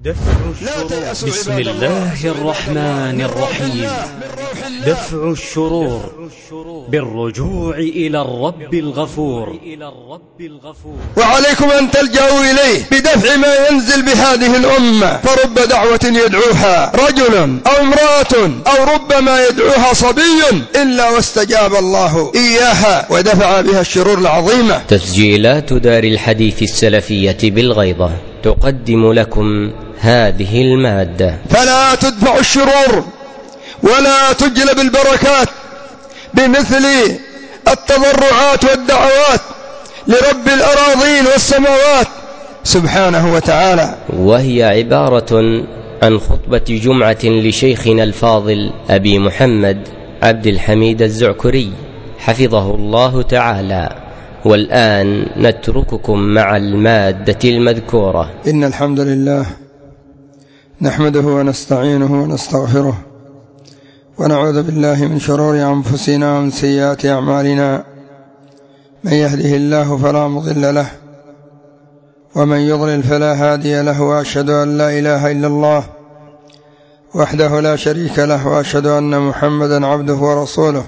بسم الله الرحمن الرحيم. دفع الشرور بالرجوع إلى الرب الغفور. وعليكم أن تلجأوا إليه بدفع ما ينزل بهذه الأمة، فرب دعوة يدعوها رجل أو امرأة أو ربما يدعوها صبي إلا واستجاب الله إياها ودفع بها الشرور العظيمة. تسجيلات دار الحديث السلفية بالغيضة تقدم لكم هذه المادة. فلا تدفع الشرور ولا تجلب البركات بمثل التضرعات والدعوات لرب الأراضين والسماوات سبحانه وتعالى، وهي عبارة عن خطبة جمعة لشيخنا الفاضل أبي محمد عبد الحميد الزعكري حفظه الله تعالى. والآن نترككم مع المادة المذكورة. إن الحمد لله نحمده ونستعينه ونستغفره ونعوذ بالله من شرور أنفسنا ومن سيئات أعمالنا. من يهده الله فلا مضل له ومن يضلل فلا هادي له، وأشهد أن لا إله إلا الله وحده لا شريك له، وأشهد أن محمدا عبده ورسوله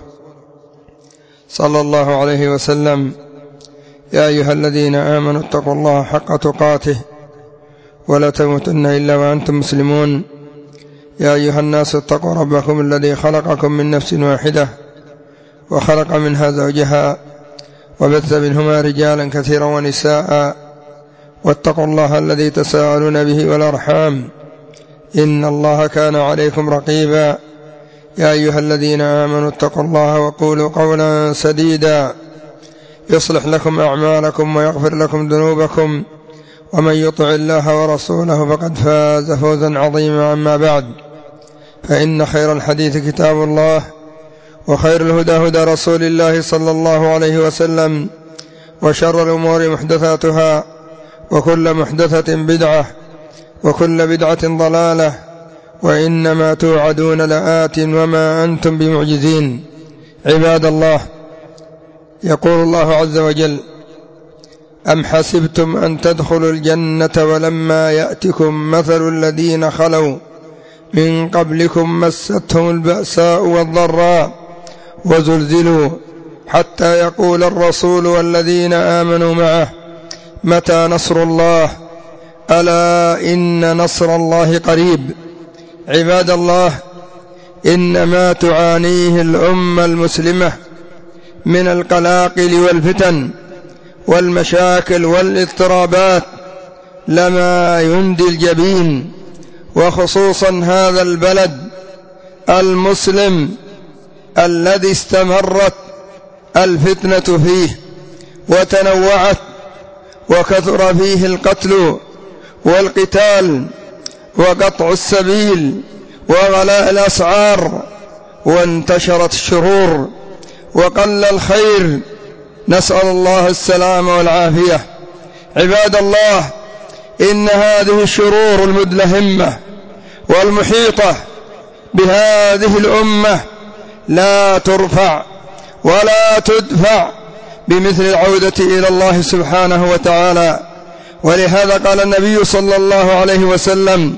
صلى الله عليه وسلم. يا أيها الذين آمنوا اتقوا الله حق تقاته ولا تموتن إلا وأنتم مسلمون. يا أيها الناس اتقوا ربكم الذي خلقكم من نفس واحدة وخلق منها زوجها وبث منهما رجالا كثيرا ونساء، واتقوا الله الذي تساءلون به والأرحام إن الله كان عليكم رقيبا. يا أيها الذين آمنوا اتقوا الله وقولوا قولا سديدا يصلح لكم أعمالكم ويغفر لكم ذنوبكم، ومن يطع الله ورسوله فقد فاز فوزا عظيما. أما بعد، فإن خير الحديث كتاب الله، وخير الهدى هدى رسول الله صلى الله عليه وسلم، وشر الأمور محدثاتها، وكل محدثة بدعة، وكل بدعة ضلالة، وإنما توعدون لآت وما أنتم بمعجزين. عباد الله، يقول الله عز وجل: أم حسبتم أن تدخلوا الجنة ولما يأتكم مثل الذين خلوا من قبلكم مستهم البأساء والضراء وزلزلوا حتى يقول الرسول والذين آمنوا معه متى نصر الله ألا إن نصر الله قريب. عباد الله، إن ما تعانيه الأمة المسلمة من القلاقل والفتن والمشاكل والاضطرابات لما يندي الجبين، وخصوصا هذا البلد المسلم الذي استمرت الفتنة فيه وتنوعت وكثر فيه القتل والقتال وقطع السبيل وغلاء الأسعار، وانتشرت الشرور وقل الخير، نسأل الله السلامة والعافية. عباد الله، إن هذه الشرور المدلهمة والمحيطة بهذه الأمة لا ترفع ولا تدفع بمثل العودة إلى الله سبحانه وتعالى. ولهذا قال النبي صلى الله عليه وسلم: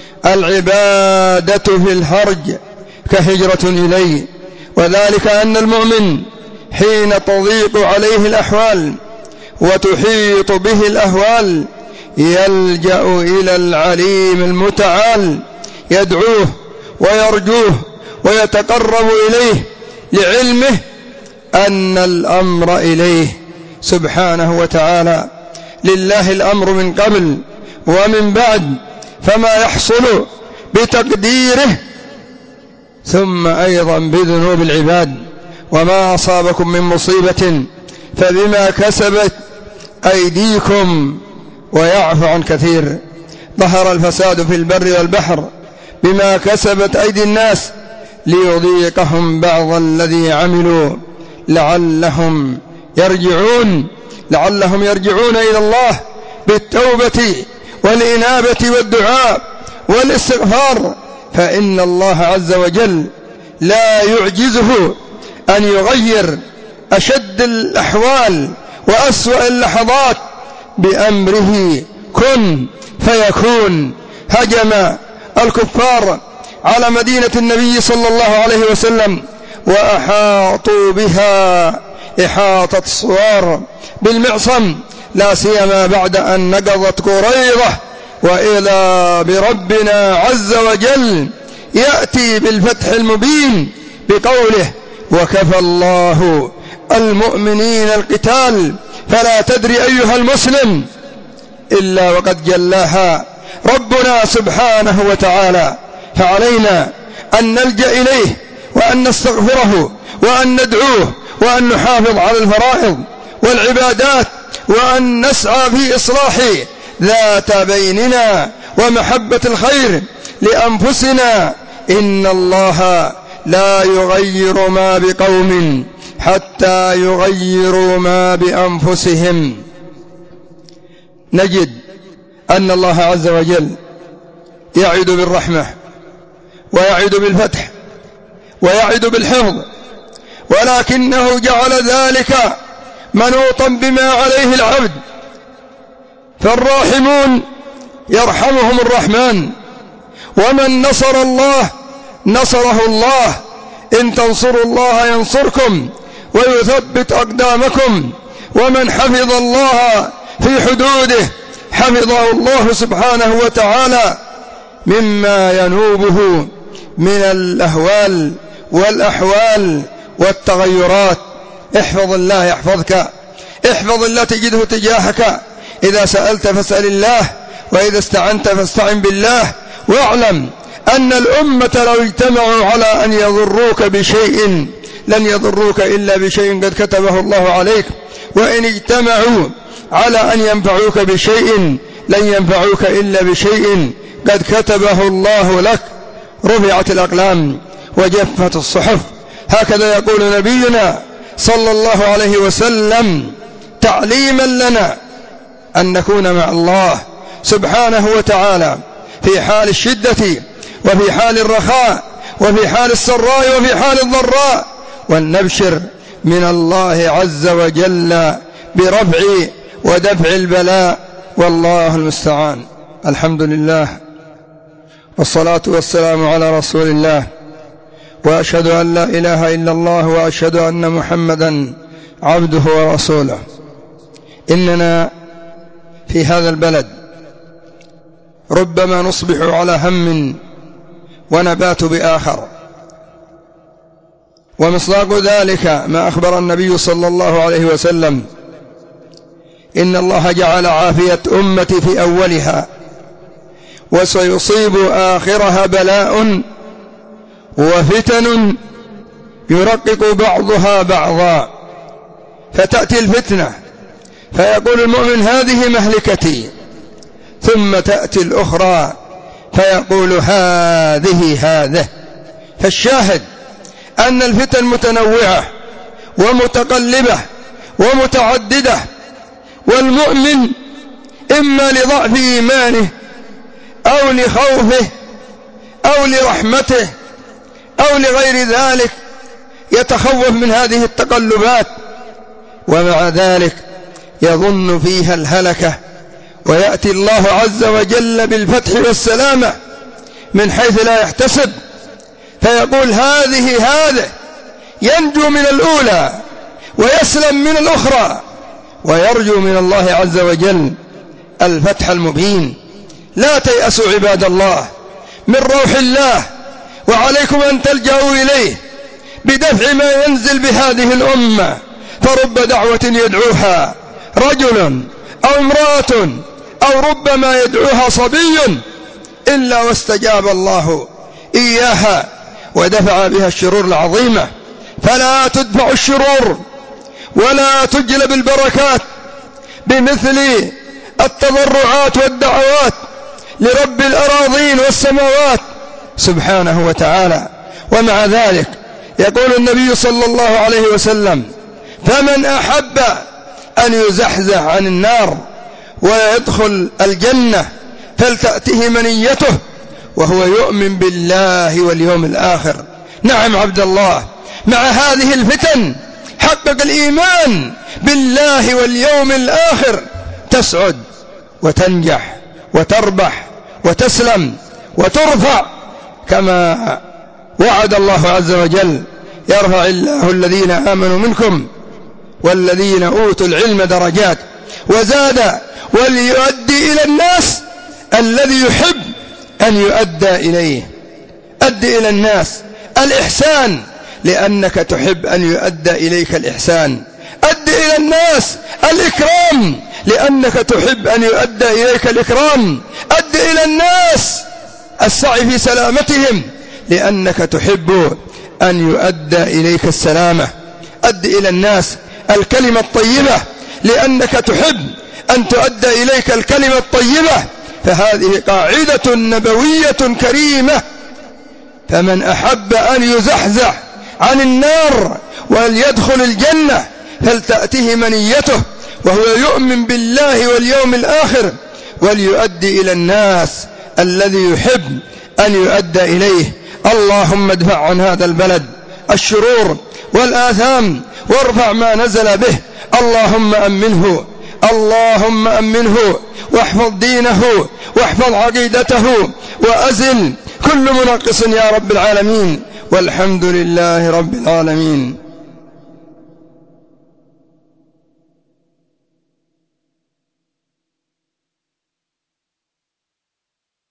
العبادة في الحرج كهجرة إليه. وذلك أن المؤمن حين تضيق عليه الأحوال وتحيط به الأهوال يلجأ إلى العليم المتعال، يدعوه ويرجوه ويتقرب إليه لعلمه أن الأمر إليه سبحانه وتعالى. لله الأمر من قبل ومن بعد، فما يحصل بتقديره ثم أيضا بذنوب العباد. وما أصابكم من مصيبة فبما كسبت أيديكم ويعفو عن كثير. ظهر الفساد في البر والبحر بما كسبت أيدي الناس ليذيقهم بعض الذي عملوا لعلهم يرجعون إلى الله بالتوبة والإنابة والدعاء والاستغفار، فإن الله عز وجل لا يعجزه أن يغير أشد الأحوال وأسوأ اللحظات بأمره كن فيكون. هجم الكفار على مدينة النبي صلى الله عليه وسلم وأحاطوا بها إحاطة الصوار بالمعصم، لا سيما بعد أن نقضت قريظة. وإلى بربنا عز وجل يأتي بالفتح المبين بقوله: وكفى الله المؤمنين القتال فلا تدري أيها المسلم إلا وقد جلاها ربنا سبحانه وتعالى. فعلينا أن نلجأ إليه وأن نستغفره وأن ندعوه وأن نحافظ على الفرائض والعبادات وأن نسعى في إصلاح ذات بيننا ومحبة الخير لأنفسنا. إن الله لا يغير ما بقوم حتى يغيروا ما بأنفسهم. نجد أن الله عز وجل يعد بالرحمة ويعد بالفتح ويعد بالحفظ، ولكنه جعل ذلك منوطا بما عليه العبد. فالراحمون يرحمهم الرحمن، ومن نصر الله نصره الله. إن تنصروا الله ينصركم ويثبت أقدامكم، ومن حفظ الله في حدوده حفظه الله سبحانه وتعالى مما ينوبه من الأهوال والأحوال والتغيرات. احفظ الله يحفظك، احفظ الله تجده تجاهك. إذا سألت فاسأل الله، وإذا استعنت فاستعن بالله. واعلم أن الأمة لو اجتمعوا على أن يضروك بشيء لن يضروك إلا بشيء قد كتبه الله عليك، وإن اجتمعوا على أن ينفعوك بشيء لن ينفعوك إلا بشيء قد كتبه الله لك. رفعت الأقلام وجفت الصحف، هكذا يقول نبينا صلى الله عليه وسلم تعليما لنا أن نكون مع الله سبحانه وتعالى في حال الشدة وفي حال الرخاء وفي حال السراء وفي حال الضراء، ونبشر من الله عز وجل برفع ودفع البلاء، والله المستعان. الحمد لله والصلاة والسلام على رسول الله، وأشهد أن لا إله إلا الله، وأشهد أن محمدا عبده ورسوله. إننا في هذا البلد ربما نصبح على هم ونبات بآخر، ومصداق ذلك ما أخبر النبي صلى الله عليه وسلم: إن الله جعل عافية أمتي في أولها وسيصيب آخرها بلاء وفتن يرقق بعضها بعضا. فتأتي الفتنة فيقول المؤمن: هذه مهلكتي، ثم تأتي الأخرى فيقول: هذه. فالشاهد أن الفتن متنوعة ومتقلبة ومتعددة، والمؤمن إما لضعف إيمانه أو لخوفه أو لرحمته أو لغير ذلك يتخوف من هذه التقلبات، ومع ذلك يظن فيها الهلكة، ويأتي الله عز وجل بالفتح والسلامة من حيث لا يحتسب، فيقول: هذه ينجو من الأولى ويسلم من الأخرى، ويرجو من الله عز وجل الفتح المبين. لا تيأسوا عباد الله من روح الله، وعليكم أن تلجأوا إليه بدفع ما ينزل بهذه الأمة. فرب دعوة يدعوها رجل أو امرأة أو ربما يدعوها صبي إلا واستجاب الله إياها ودفع بها الشرور العظيمة. فلا تدفع الشرور ولا تجلب البركات بمثل التضرعات والدعوات لرب الأراضين والسماوات سبحانه وتعالى. ومع ذلك يقول النبي صلى الله عليه وسلم: فمن أحب أن يزحزح عن النار ويدخل الجنة فلتأته منيته وهو يؤمن بالله واليوم الآخر. نعم عبد الله، مع هذه الفتن حقق الإيمان بالله واليوم الآخر، تسعد وتنجح وتربح وتسلم وترفع كما وعد الله عز وجل: يرفع الله الذين آمنوا منكم والذين أوتوا العلم درجات. وزاد: وليؤدي إلى الناس الذي يحب أن يؤدى إليه. أد إلى الناس الإحسان لأنك تحب أن يؤدى إليك الإحسان. أد إلى الناس الإكرام لأنك تحب أن يؤدى إليك الإكرام. أد إلى الناس السعي في سلامتهم لأنك تحب أن يؤدى إليك السلامة. أد إلى الناس الكلمة الطيبة لأنك تحب أن تؤدى إليك الكلمة الطيبة. فهذه قاعدة نبوية كريمة. فمن أحب أن يزحزح عن النار وليدخل الجنة فلتأته منيته وهو يؤمن بالله واليوم الآخر وليؤدي إلى الناس الذي يحب أن يؤدى إليه. اللهم ادفع عن هذا البلد الشرور والآثام وارفع ما نزل به. اللهم أمنه، اللهم أمنه، واحفظ دينه واحفظ عقيدته، وأزل كل منقص يا رب العالمين. والحمد لله رب العالمين.